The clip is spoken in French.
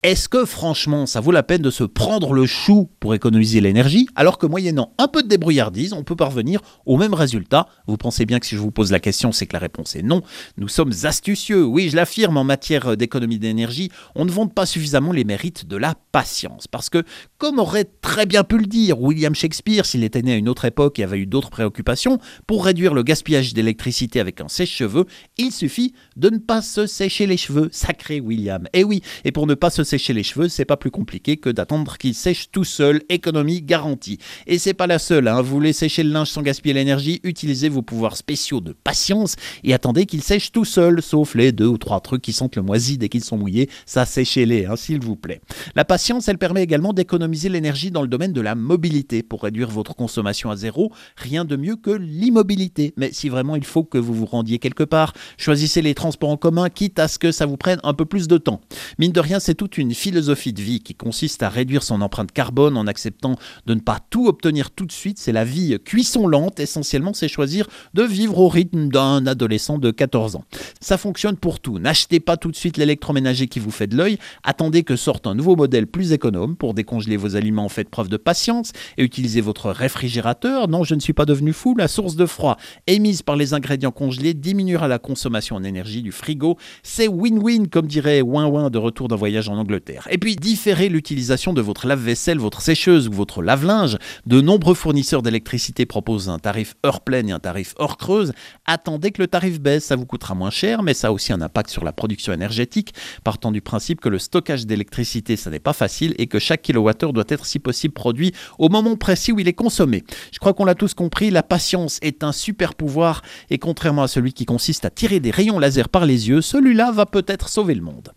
Est-ce que franchement, ça vaut la peine de se prendre le chou pour économiser l'énergie, alors que moyennant un peu de débrouillardise, on peut parvenir au même résultat? Vous pensez bien que si je vous pose la question, c'est que la réponse est non. Nous sommes astucieux, oui, je l'affirme, en matière d'économie d'énergie, on ne vante pas suffisamment les mérites de la patience. Parce que, comme aurait très bien pu le dire William Shakespeare s'il était né à une autre époque et avait eu d'autres préoccupations, pour réduire le gaspillage d'électricité avec un sèche-cheveux, il suffit de ne pas se sécher les cheveux. Sacré William. Et oui, et pour ne pas se sécher les cheveux, c'est pas plus compliqué que d'attendre qu'il sèche tout seul, économie garantie. Et c'est pas la seule, hein. Vous voulez sécher le linge sans gaspiller l'énergie, utilisez vos pouvoirs spéciaux de patience et attendez qu'il sèche tout seul, sauf les 2 ou 3 trucs qui sentent le moisi dès qu'ils sont mouillés, ça séchez-les, hein, s'il vous plaît. La patience, elle permet également d'économiser l'énergie dans le domaine de la mobilité. Pour réduire votre consommation à zéro, rien de mieux que l'immobilité. Mais si vraiment il faut que vous vous rendiez quelque part, choisissez les transports en commun, quitte à ce que ça vous prenne un peu plus de temps. Mine de rien, c'est toute une philosophie de vie qui consiste à réduire son empreinte carbone en acceptant de ne pas tout obtenir tout de suite. C'est la vie cuisson lente. Essentiellement, c'est choisir de vivre au rythme d'un adolescent de 14 ans. Ça fonctionne pour tout. N'achetez pas tout de suite l'électroménager qui vous fait de l'œil. Attendez que sorte un nouveau modèle plus économe. Pour décongeler vos aliments, faites preuve de patience et utilisez votre réfrigérateur. Non, je ne suis pas devenu fou. La source de froid émise par les ingrédients congelés diminuera la consommation en énergie du frigo. C'est win-win, comme dirait Ouin-Ouin de retour d'un voyage en Angleterre. Et puis, différez l'utilisation de votre lave-vaisselle, votre sécheuse ou votre lave-linge. De nombreux fournisseurs d'électricité proposent un tarif heure pleine et un tarif heure creuse. Attendez que le tarif baisse, ça vous coûtera moins cher, mais ça a aussi un impact sur la production énergétique, partant du principe que le stockage d'électricité, ça n'est pas facile et que chaque kilowattheure doit être si possible produit au moment précis où il est consommé. Je crois qu'on l'a tous compris, la patience est un super pouvoir et contrairement à celui qui consiste à tirer des rayons laser par les yeux, celui-là va peut-être sauver le monde.